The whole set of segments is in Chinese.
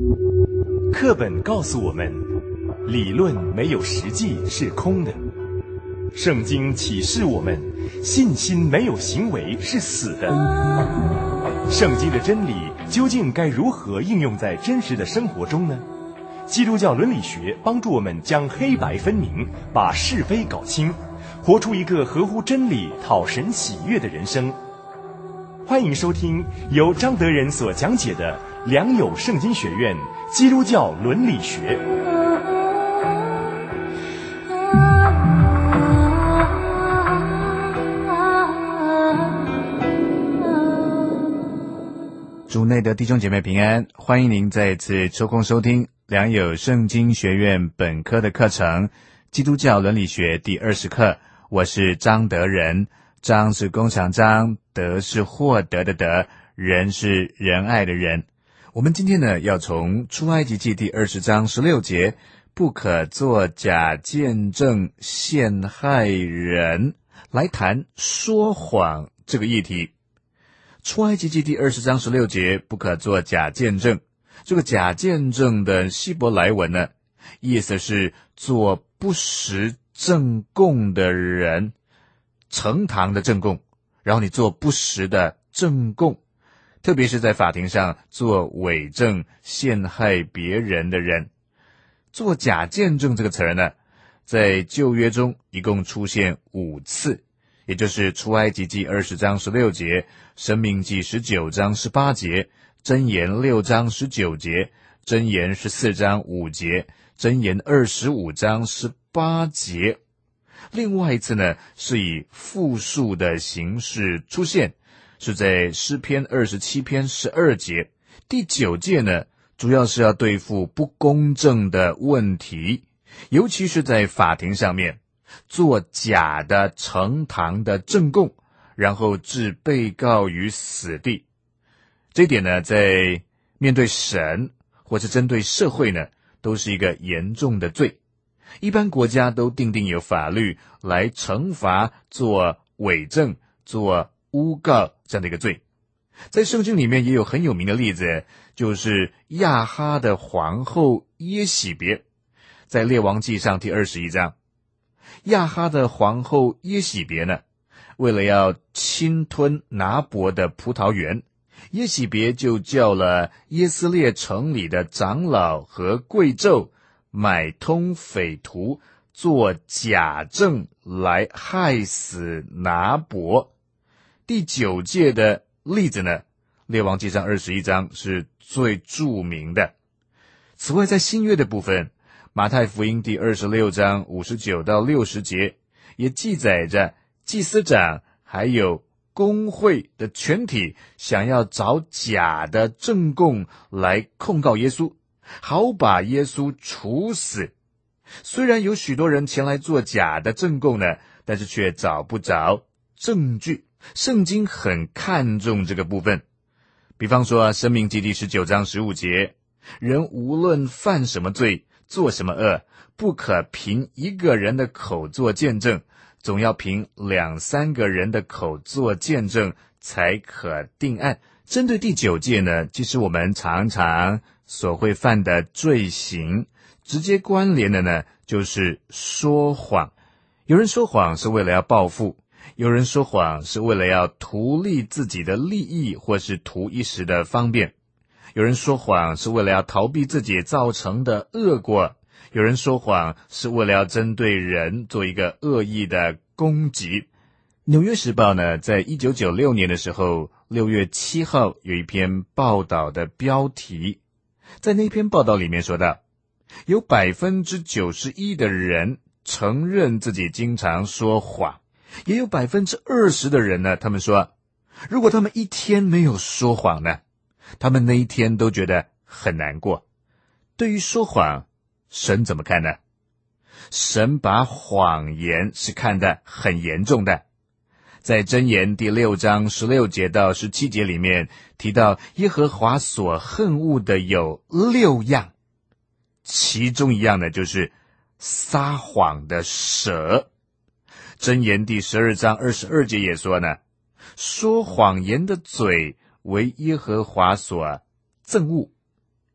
课本告诉我们，理论没有实际是空的。圣经启示我们，信心没有行为是死的。圣经的真理究竟该如何应用在真实的生活中呢？基督教伦理学帮助我们将黑白分明，把是非搞清，活出一个合乎真理、讨神喜悦的人生。欢迎收听由张德仁所讲解的良友圣经学院基督教伦理学。 主内的弟兄姐妹平安，欢迎您再次抽空收听良友圣经学院本科的课程基督教伦理学第20课。我是张德仁，张是弓长张，德是获得的德，仁是仁爱的仁。我们今天呢，要从出埃及记第20章16节不可作假见证陷害人来谈说谎这个议题。出埃及记第20章16节不可作假见证，这个假见证的希伯来文呢，意思是做不实证供的人，呈堂的证供，然后你做不实的证供，特别是在法庭上做伪证陷害别人的人。做假见证这个词儿呢，在旧约中一共出现5次，也就是出埃及记20章16节，申命记19章18节，箴言6章19节，箴言14章5节，箴言25章18节。另外一次呢，是以复数的形式出现，是在诗篇27篇12节。第9届呢，主要是要对付不公正的问题，尤其是在法庭上面做假的呈堂的证供，然后置被告于死地。这一点呢，在面对神或是针对社会呢，都是一个严重的罪。一般国家都订定有法律来惩罚做伪证、做诬告这样的一个罪。在圣经里面也有很有名的例子，就是亚哈的皇后耶洗别，在列王记上第21章。亚哈的皇后耶洗别呢，为了要侵吞拿伯的葡萄园，耶洗别就叫了耶斯列城里的长老和贵胄买通匪徒，做假证来害死拿伯。第9届的例子呢，列王记上21章是最著名的。此外，在新约的部分，马太福音第26章59到60节也记载着祭司长还有公会的全体想要找假的证供来控告耶稣，好把耶稣处死。虽然有许多人前来做假的证供呢，但是却找不着证据。圣经很看重这个部分。比方说申命记第19章15节，人无论犯什么罪，做什么恶，不可凭一个人的口做见证，总要凭2、3个人的口做见证，才可定案。针对第9届呢，其实我们常常所会犯的罪行，直接关联的呢，就是说谎。有人说谎是为了要报复，有人说谎是为了要图利自己的利益，或是图一时的方便。有人说谎是为了要逃避自己造成的恶果，有人说谎是为了要针对人做一个恶意的攻击。纽约时报呢，在1996年的时候6月7号有一篇报道的标题，在那篇报道里面说到，有 91% 的人承认自己经常说谎，也有 20% 的人呢，他们说如果他们一天没有说谎呢，他们那一天都觉得很难过。对于说谎，神怎么看呢？神把谎言是看得很严重的。在箴言第6章16节到17节里面提到，耶和华所恨恶的有6样，其中一样呢，就是撒谎的舌。箴言第12章22节也说呢，说谎言的嘴为耶和华所憎恶。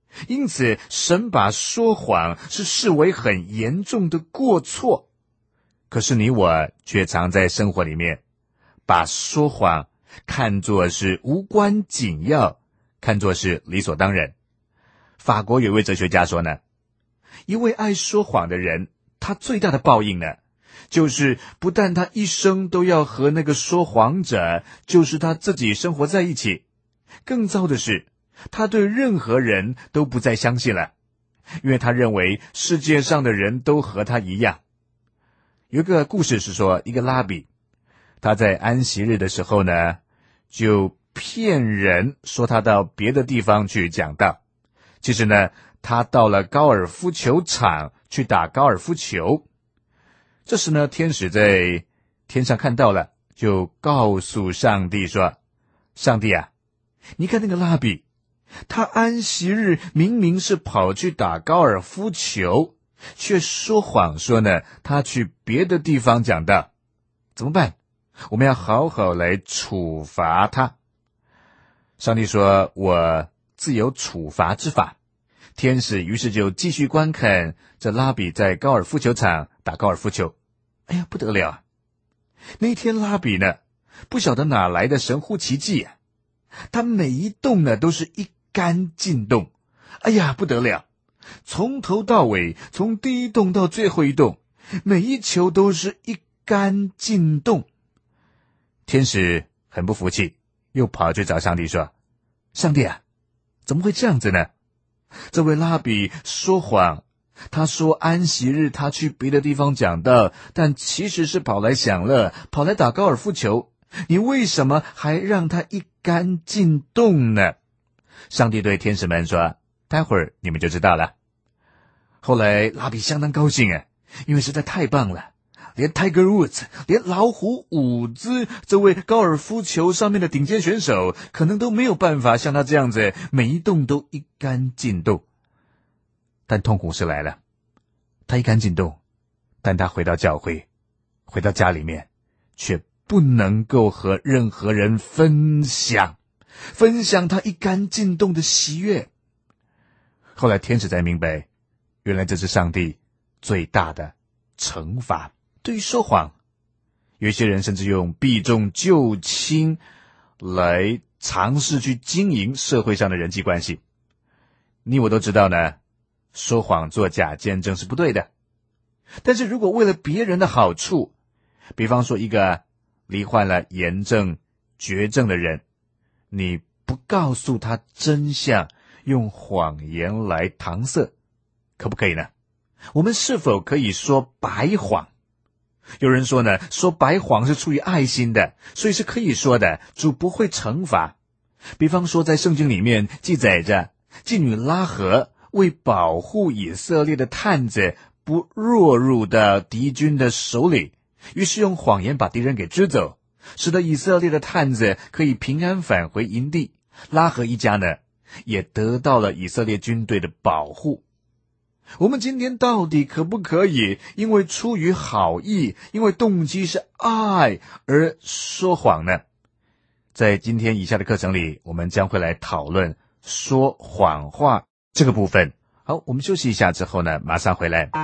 因此神把说谎是视为很严重的过错。可是你我却常在生活里面把说谎看作是无关紧要，看作是理所当然。法国有一位哲学家说呢，一位爱说谎的人，他最大的报应呢，就是不但他一生都要和那个说谎者，就是他自己生活在一起，更糟的是，他对任何人都不再相信了，因为他认为世界上的人都和他一样。有一个故事是说，一个拉比，他在安息日的时候呢，就骗人说他到别的地方去讲道。其实呢，他到了高尔夫球场去打高尔夫球。这时呢，天使在天上看到了，就告诉上帝说，上帝啊，你看那个拉比，他安息日明明是跑去打高尔夫球，却说谎说呢，他去别的地方讲道，怎么办？我们要好好来处罚他。上帝说，我自有处罚之法。天使于是就继续观看这拉比在高尔夫球场打高尔夫球。哎呀，不得了啊！那天拉比呢，不晓得哪来的神乎其技啊，他每一动呢都是一杆进洞。哎呀，不得了！从头到尾，从第一洞到最后一洞，每一球都是一杆进洞。天使很不服气，又跑去找上帝说，上帝啊，怎么会这样子呢？这位拉比说谎，他说安息日他去别的地方讲道，但其实是跑来享乐，跑来打高尔夫球，你为什么还让他一杆进洞呢？上帝对天使们说，待会儿你们就知道了。后来拉比相当高兴啊，因为实在太棒了，连 Tiger Woods， 连老虎伍兹这位高尔夫球上面的顶尖选手，可能都没有办法像他这样子每一洞都一杆进洞。但痛苦是来了，他一杆进洞，但他回到教会，回到家里面，却不能够和任何人分享他一杆进洞的喜悦。后来天使才明白，原来这是上帝最大的惩罚。对于说谎，有些人甚至用避重就轻来尝试去经营社会上的人际关系。你我都知道呢，说谎作假见证是不对的。但是如果为了别人的好处，比方说一个罹患了炎症、绝症的人，你不告诉他真相，用谎言来搪塞，可不可以呢？我们是否可以说白谎？有人说呢，说白谎是出于爱心的，所以是可以说的，主不会惩罚。比方说在圣经里面记载着，妓女拉合为保护以色列的探子不落入到敌军的手里，于是用谎言把敌人给支走，使得以色列的探子可以平安返回营地。拉合一家呢，也得到了以色列军队的保护。我们今天到底可不可以因为出于好意，因为动机是爱而说谎呢？在今天以下的课程里，我们将会来讨论说谎话这个部分。好，我们休息一下之后呢，马上回来。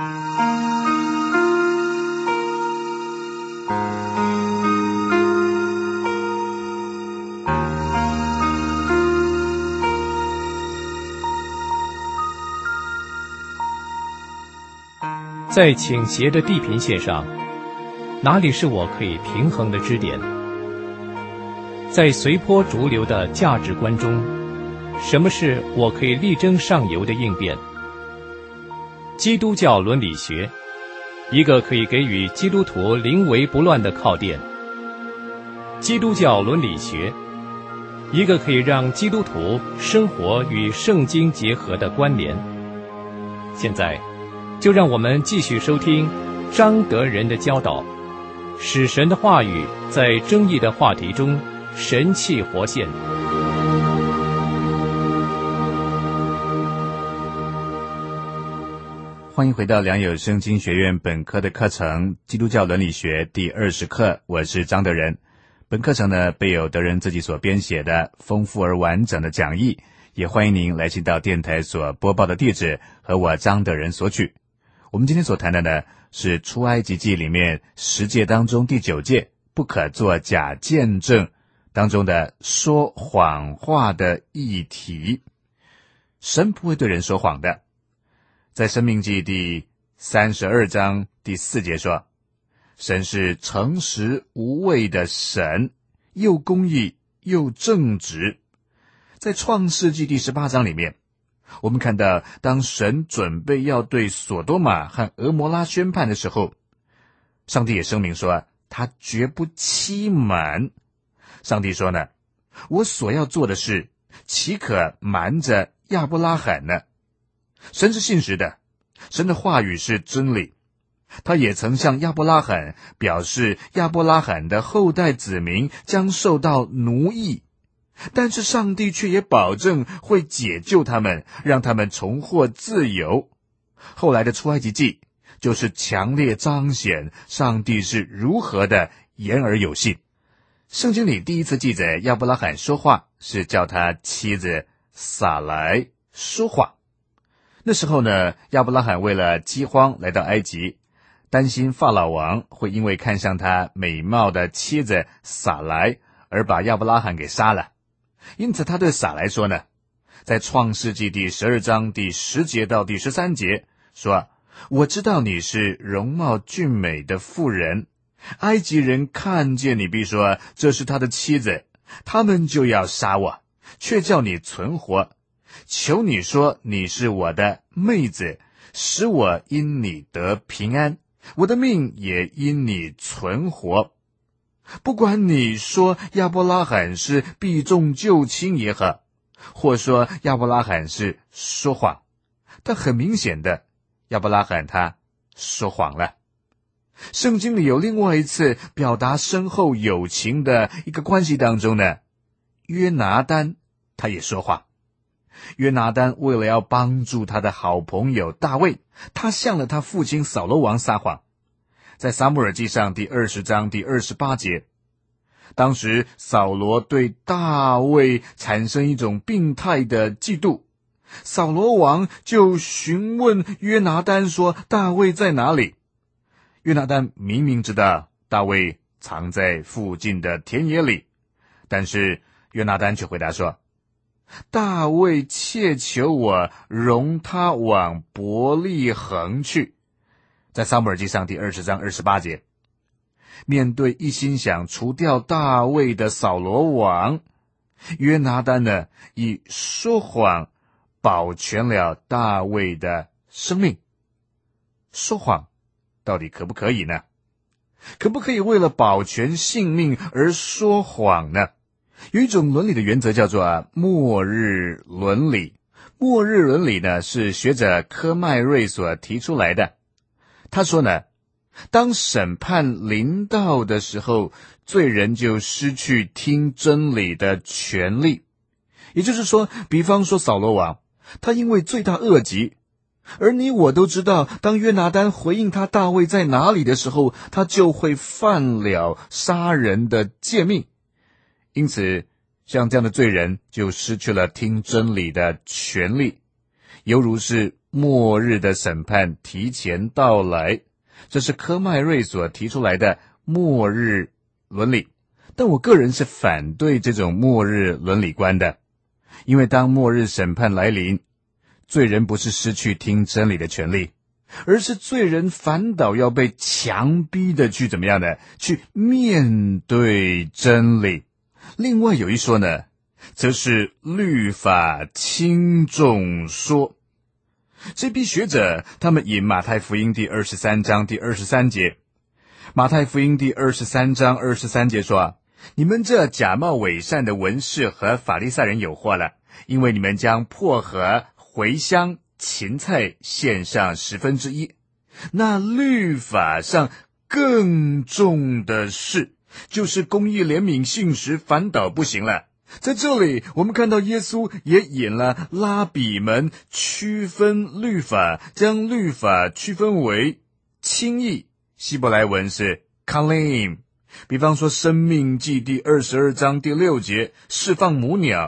在倾斜的地平线上，哪里是我可以平衡的支点？在随波逐流的价值观中，什么是我可以力争上游的应变？基督教伦理学，一个可以给予基督徒临危不乱的靠垫。基督教伦理学，一个可以让基督徒生活与圣经结合的关联。现在就让我们继续收听张德仁的教导，使神的话语在争议的话题中神气活现。 欢迎回到良友圣经学院本科的课程基督教伦理学第20课，我是张德仁。本课程呢，备有德仁自己所编写的丰富而完整的讲义， 也欢迎您来信到电台所播报的地址和我张德仁索取。我们今天所谈的呢是出埃及记里面10诫当中第9诫，不可作假见证当中的说谎话的议题。神不会对人说谎的。在申命记第32章第4节说，神是诚实无畏的神，又公义又正直。在创世纪第18章里面，我们看到当神准备要对所多玛和俄摩拉宣判的时候，上帝也声明说他绝不欺瞒。上帝说呢，我所要做的事岂可瞒着亚伯拉罕呢？神是信实的，神的话语是真理。他也曾向亚伯拉罕表示亚伯拉罕的后代子民将受到奴役，但是上帝却也保证会解救他们，让他们重获自由。后来的出埃及记就是强烈彰显上帝是如何的言而有信。圣经里第一次记载亚伯拉罕说话，是叫他妻子撒来说谎。那时候呢，亚伯拉罕为了饥荒来到埃及，担心法老王会因为看上他美貌的妻子撒来而把亚伯拉罕给杀了。因此他对撒来说呢，在创世纪第12章第10节到第13节说，我知道你是容貌俊美的妇人，埃及人看见你必说这是他的妻子，他们就要杀我，却叫你存活。求你说你是我的妹子，使我因你得平安，我的命也因你存活。不管你说亚伯拉罕是避重就轻也好，或说亚伯拉罕是说谎，但很明显的，亚伯拉罕他说谎了。圣经里有另外一次表达深厚友情的一个关系当中呢，约拿单他也说谎。约拿单为了要帮助他的好朋友大卫，他向了他父亲扫罗王撒谎。在撒母耳记上第20章第28节，当时扫罗对大卫产生一种病态的嫉妒，扫罗王就询问约拿单说大卫在哪里。约拿单明明知道大卫藏在附近的田野里，但是约拿单却回答说，大卫切求我容他往伯利恒去。在撒母耳记上第20章28节，面对一心想除掉大卫的扫罗王，约拿单呢以说谎保全了大卫的生命。说谎到底可不可以呢？可不可以为了保全性命而说谎呢？有一种伦理的原则叫做末日伦理。末日伦理呢是学者科麦瑞所提出来的。他说呢，当审判临到的时候，罪人就失去听真理的权利。也就是说，比方说扫罗王，他因为罪大恶极，而你我都知道，当约拿单回应他大卫在哪里的时候，他就会犯了杀人的诫命。因此，像这样的罪人就失去了听真理的权利，犹如是末日的审判提前到来。这是科麦瑞所提出来的末日伦理。但我个人是反对这种末日伦理观的，因为当末日审判来临，罪人不是失去听真理的权利，而是罪人反倒要被强逼的去怎么样呢？去面对真理。另外有一说呢，则是律法轻重说。这批学者他们引马太福音第23章第23节，马太福音第23章23节说，你们这假冒伪善的文士和法利赛人有祸了，因为你们将薄荷、茴香、芹菜献上1/10，那律法上更重的事，就是公义、怜悯、信实反倒不行了。在这里我们看到耶稣也引了拉比们区分律法，将律法区分为轻易，希伯来文是 kalim。 比方说申命记第22章第6节，释放母鸟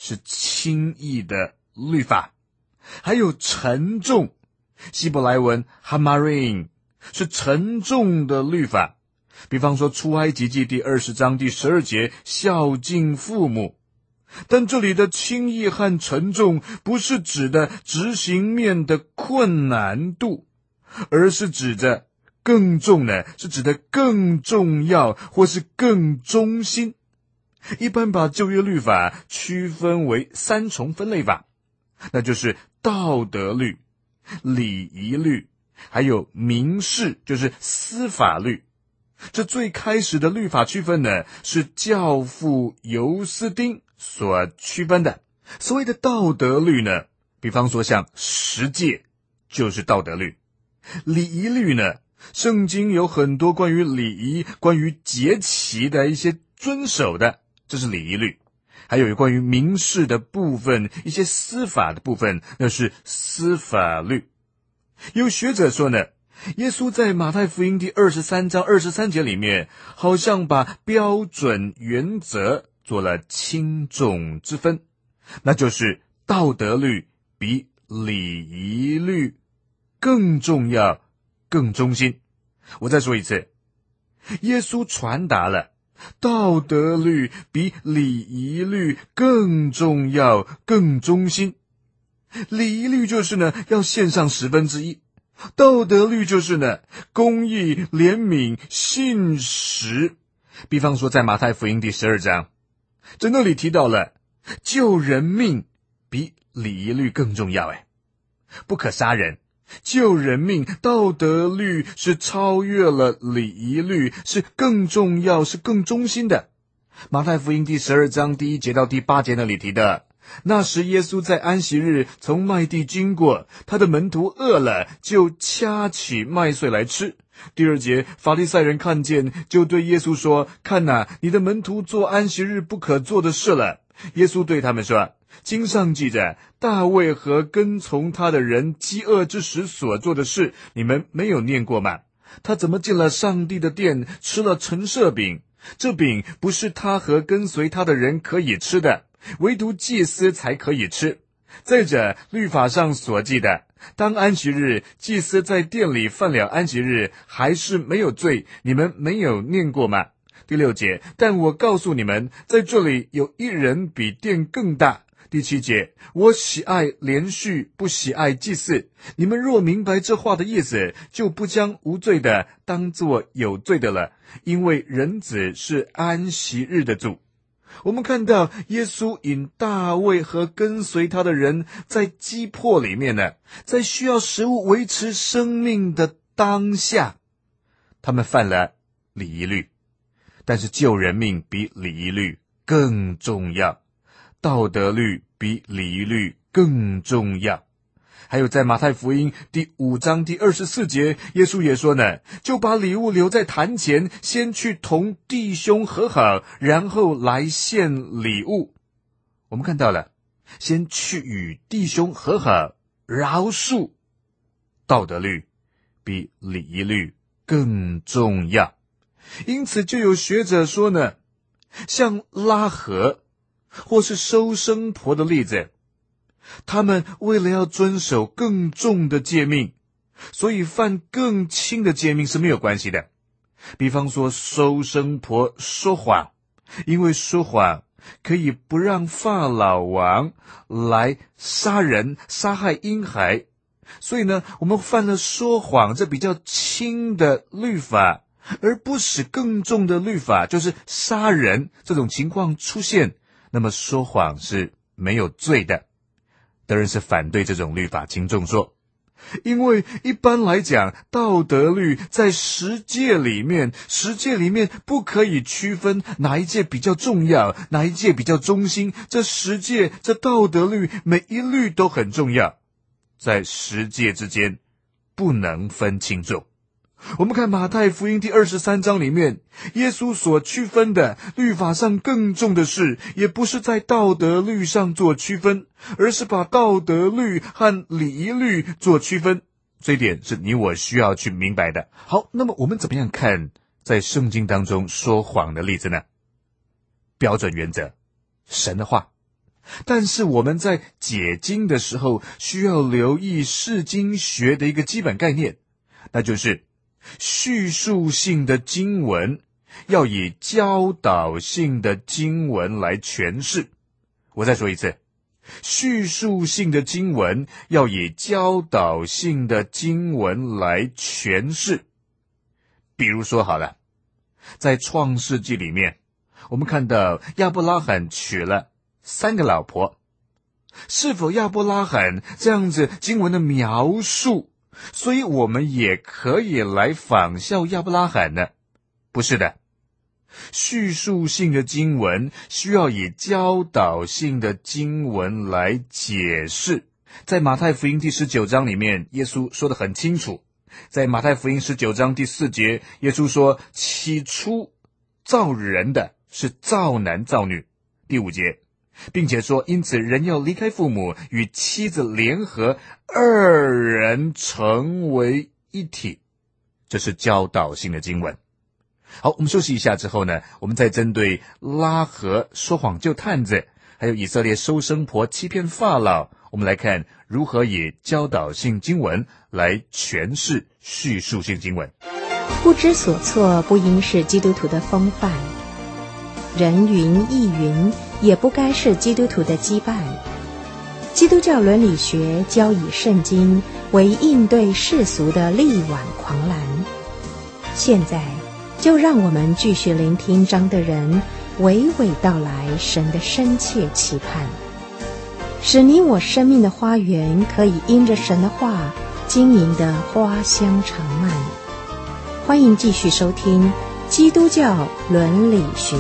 是轻易的律法，还有沉重，希伯来文 hamarim 是沉重的律法。比方说出埃及记第20章第12节，孝敬父母。但这里的轻易和沉重不是指的执行面的困难度，而是指着更重呢，是指的更重要或是更忠心。一般把旧约律法区分为3重分类法，那就是道德律、礼仪律，还有民事，就是司法律。这最开始的律法区分呢，是教父尤斯丁所区分的。所谓的道德律呢，比方说像10诫就是道德律。礼仪律呢，圣经有很多关于礼仪、关于节期的一些遵守的，这是礼仪律。还有关于民事的部分，一些司法的部分，那是司法律。有学者说呢，耶稣在马太福音第23章23节里面，好像把标准原则做了轻重之分，那就是道德律比礼仪律更重要、更忠心。我再说一次，耶稣传达了道德律比礼仪律更重要、更忠心。礼仪律就是呢，要献上1/10。道德律就是呢，公义、怜悯、信实。比方说在马太福音第12章，在那里提到了救人命比礼仪律更重要。不可杀人，救人命，道德律是超越了礼仪律，是更重要，是更忠心的。马太福音第12章第1节到第8节那里提的，那时耶稣在安息日从麦地经过，他的门徒饿了，就掐起麦穗来吃。第2节，法利赛人看见，就对耶稣说，看哪，你的门徒做安息日不可做的事了。耶稣对他们说，经上记着，大卫和跟从他的人饥饿之时所做的事，你们没有念过吗？他怎么进了上帝的殿，吃了陈设饼？这饼不是他和跟随他的人可以吃的，唯独祭司才可以吃。再者，律法上所记的，当安息日，祭司在殿里犯了安息日，还是没有罪，你们没有念过吗？第6节，但我告诉你们，在这里有一人比殿更大。第7节，我喜爱连续，不喜爱祭祀。你们若明白这话的意思，就不将无罪的当作有罪的了，因为人子是安息日的主。我们看到耶稣引大卫和跟随他的人在饥迫里面呢，在需要食物维持生命的当下，他们犯了礼仪律，但是救人命比礼仪律更重要，道德律比礼仪律更重要。还有在马太福音第5章第24节，耶稣也说呢，就把礼物留在坛前，先去同弟兄和好，然后来献礼物。我们看到了，先去与弟兄和好，饶恕。道德律比礼仪律更重要。因此就有学者说呢，像拉合或是收生婆的例子，他们为了要遵守更重的诫命，所以犯更轻的诫命是没有关系的。比方说收生婆说谎，因为说谎可以不让法老王来杀人，杀害婴孩，所以呢，我们犯了说谎这比较轻的律法，而不使更重的律法，就是杀人这种情况出现，那么说谎是没有罪的。当然是反对这种律法轻重说，因为一般来讲，道德律在10诫里面不可以区分哪一诫比较重要，哪一诫比较忠心。这10诫，这道德律每一律都很重要，在10诫之间不能分轻重。我们看马太福音第23章里面，耶稣所区分的律法上更重的事，也不是在道德律上做区分，而是把道德律和礼仪律做区分。这一点是你我需要去明白的。好，那么我们怎么样看在圣经当中说谎的例子呢？标准原则，神的话， 但是我们在解经的时候，需要留意释经学的一个基本概念，那就是叙述性的经文要以教导性的经文来诠释。我再说一次，叙述性的经文要以教导性的经文来诠释。比如说好了，在创世纪里面，我们看到亚伯拉罕娶了3个老婆，是否亚伯拉罕这样子经文的描述，所以我们也可以来仿效亚伯拉罕呢？不是的，叙述性的经文需要以教导性的经文来解释。在马太福音第19章里面，耶稣说得很清楚，在马太福音19章第4节，耶稣说，起初造人的是造男造女。第5节，并且说，因此人要离开父母，与妻子联合，二人成为一体。这是教导性的经文。好，我们休息一下之后呢，我们再针对拉合说谎救探子，还有以色列收生婆欺骗法老，我们来看如何以教导性经文来诠释叙述性经文。 不知所措不应是基督徒的风范，人云亦云也不该是基督徒的羁绊。基督教伦理学教以圣经为应对世俗的力挽狂澜。现在就让我们继续聆听张德仁娓娓道来神的深切期盼，使你我生命的花园可以因着神的话经营的花香长漫。欢迎继续收听基督教伦理学。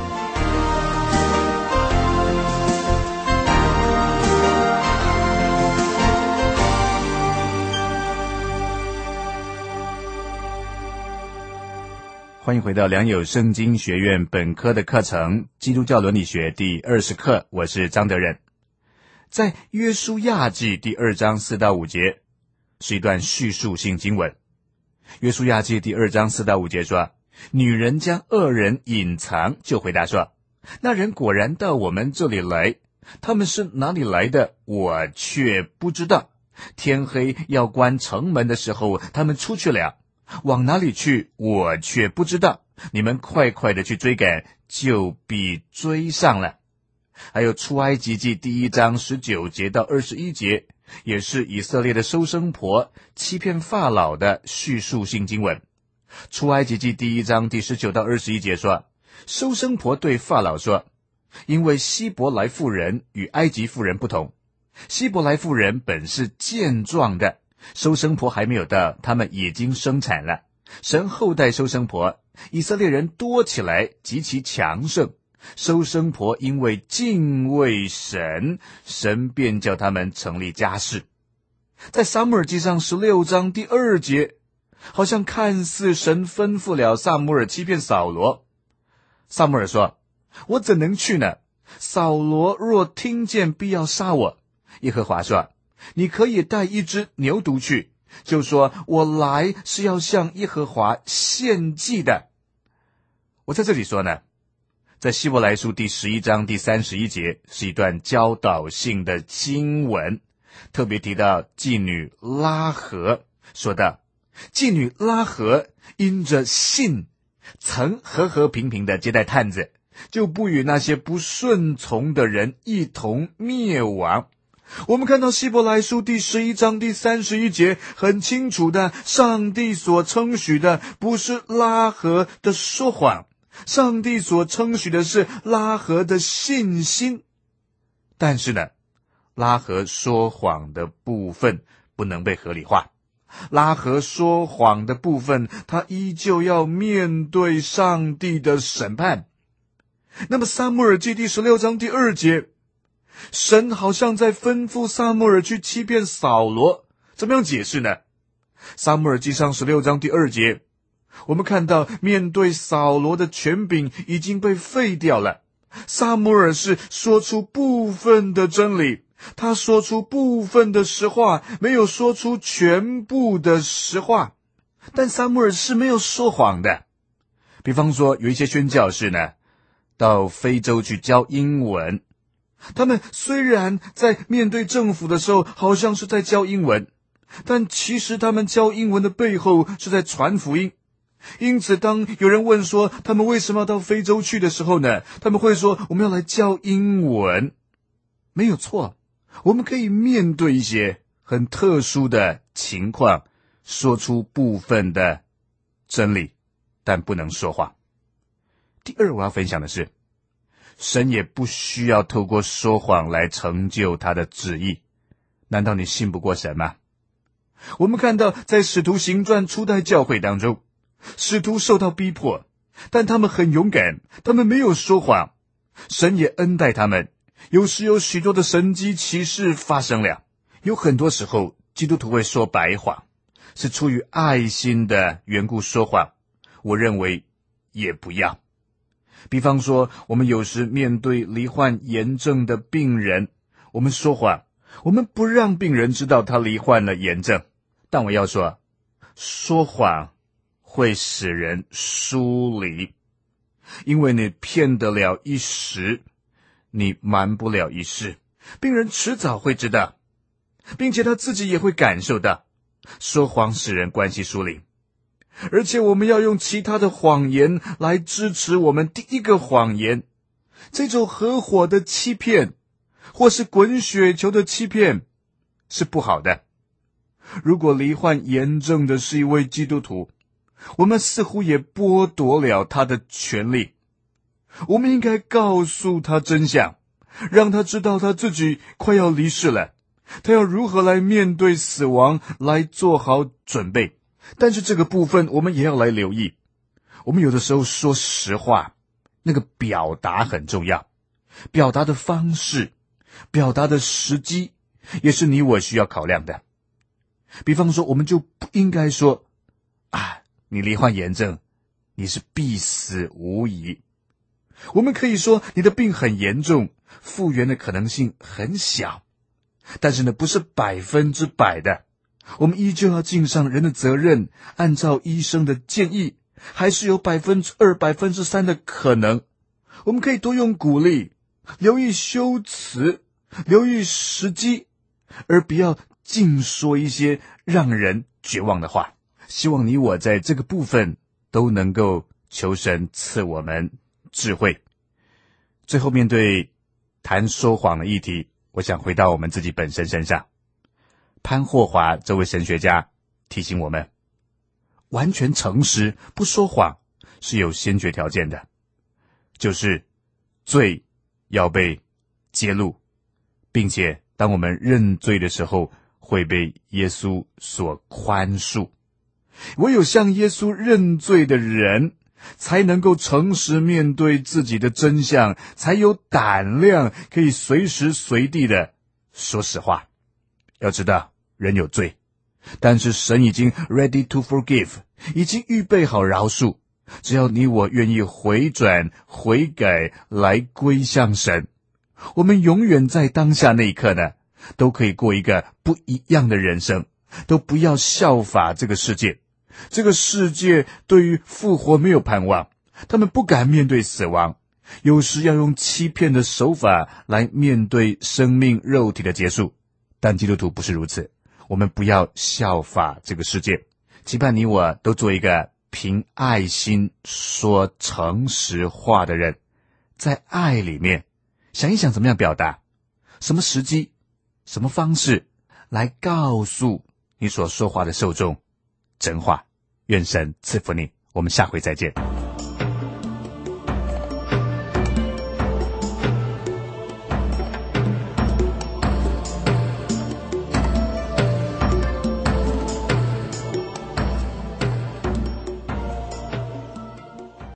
欢迎回到良友圣经学院本科的课程，基督教伦理学第20课，我是张德仁。在约书亚记第2章4到5节是一段叙述性经文。约书亚记第2章4到5节说，女人将恶人隐藏，就回答说，那人果然到我们这里来，他们是哪里来的，我却不知道。天黑要关城门的时候，他们出去了，往哪里去，我却不知道。你们快快的去追赶，就必追上了。还有出埃及记第1章19节到21节，也是以色列的收生婆欺骗法老的叙述性经文。出埃及记第1章第19到21节说，收生婆对法老说，因为希伯来妇人与埃及妇人不同，希伯来妇人本是健壮的，收生婆还没有到，他们已经生产了。神后代收生婆，以色列人多起来，极其强盛。收生婆因为敬畏神，神便叫他们成立家室。在撒母耳记上16章第2节，好像看似神吩咐了撒母耳欺骗扫罗。撒母耳说，我怎能去呢？扫罗若听见，必要杀我。耶和华说，你可以带1只牛犊去，就说我来是要向耶和华献祭的。我在这里说呢，在希伯来书第11章第31节是一段教导性的经文，特别提到妓女拉合，说道，妓女拉合因着信曾和和平平的接待探子，就不与那些不顺从的人一同灭亡。我们看到希伯来书第11章第31节很清楚的，上帝所称许的不是拉合的说谎，上帝所称许的是拉合的信心。但是呢，拉合说谎的部分不能被合理化，拉合说谎的部分，他依旧要面对上帝的审判。那么撒母耳记第16章第2节，神好像在吩咐撒母耳去欺骗扫罗，怎么样解释呢？撒母耳记上16章第2节，我们看到面对扫罗的权柄已经被废掉了，撒母耳是说出部分的真理，他说出部分的实话，没有说出全部的实话。但撒母耳是没有说谎的。比方说有一些宣教士呢，到非洲去教英文， 他们虽然在面对政府的时候好像是在教英文，但其实他们教英文的背后是在传福音。因此当有人问说他们为什么要到非洲去的时候呢，他们会说我们要来教英文。没有错，我们可以面对一些很特殊的情况，说出部分的真理，但不能说谎。第二，我要分享的是，神也不需要透过说谎来成就他的旨意。难道你信不过神吗？我们看到在使徒行传初代教会当中，使徒受到逼迫，但他们很勇敢，他们没有说谎，神也恩待他们，有时有许多的神迹奇事发生了。有很多时候基督徒会说白谎，是出于爱心的缘故说谎，我认为也不要。比方说，我们有时面对罹患炎症的病人，我们说谎，我们不让病人知道他罹患了炎症。但我要说，说谎会使人疏离，因为你骗得了一时，你瞒不了一世。病人迟早会知道，并且他自己也会感受到，说谎使人关系疏离。而且我们要用其他的谎言来支持我们第一个谎言。这种合伙的欺骗，或是滚雪球的欺骗，是不好的。如果罹患炎症的是一位基督徒，我们似乎也剥夺了他的权利。我们应该告诉他真相，让他知道他自己快要离世了，他要如何来面对死亡，来做好准备。但是这个部分我们也要来留意，我们有的时候说实话，那个表达很重要，表达的方式，表达的时机，也是你我需要考量的。比方说，我们就不应该说你罹患炎症，你是必死无疑。我们可以说你的病很严重，复原的可能性很小，但是呢，不是100%的。我们依旧要尽上人的责任，按照医生的建议，还是有2%、3%的可能。我们可以多用鼓励，留意修辞，留意时机，而不要尽说一些让人绝望的话。希望你我在这个部分都能够求神赐我们智慧。最后，面对谈说谎的议题，我想回到我们自己本身身上。潘霍华这位神学家提醒我们，完全诚实不说谎是有先决条件的，就是罪要被揭露，并且当我们认罪的时候会被耶稣所宽恕。唯有向耶稣认罪的人，才能够诚实面对自己的真相，才有胆量可以随时随地的说实话。要知道人有罪，但是神已经 ready to forgive， 已经预备好饶恕。只要你我愿意回转悔改来归向神，我们永远在当下那一刻呢，都可以过一个不一样的人生，都不要效法这个世界。这个世界对于复活没有盼望，他们不敢面对死亡，有时要用欺骗的手法来面对生命肉体的结束。但基督徒不是如此，我们不要效法这个世界，期盼你我都做一个凭爱心说诚实话的人，在爱里面想一想怎么样表达，什么时机，什么方式来告诉你所说话的受众真话。愿神赐福你，我们下回再见。